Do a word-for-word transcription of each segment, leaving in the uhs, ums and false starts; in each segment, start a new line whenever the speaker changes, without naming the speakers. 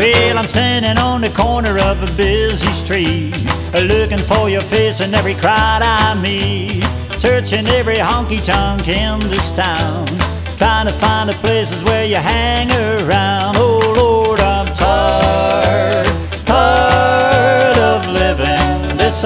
Well, I'm standing on the corner of a busy street, looking for your face in every crowd I meet, searching every honky-tonk in this town, trying to find the places where you hang around. Oh Lord, I'm tired, tired of living this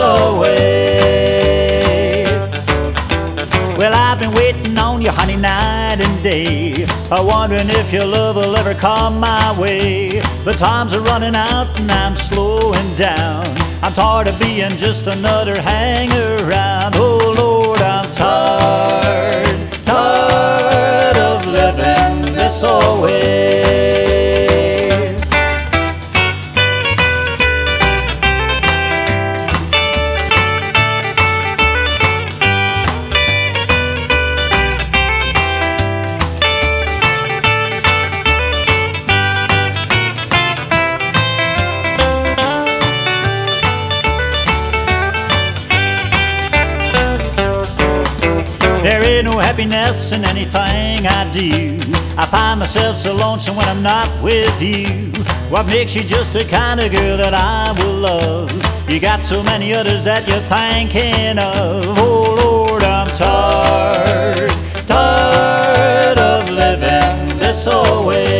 way. Well, I've been waiting on you, honey, night and day, wondering if your love will ever come my way. But times are running out and I'm slowing down. I'm tired of being just another hang-around. Oh Lord, I'm tired, tired of living this way. There ain't no happiness in anything I do. I find myself so lonesome when I'm not with you. What makes you just the kind of girl that I will love? You got so many others that you're thinking of. Oh Lord, I'm tired, tired of living this way.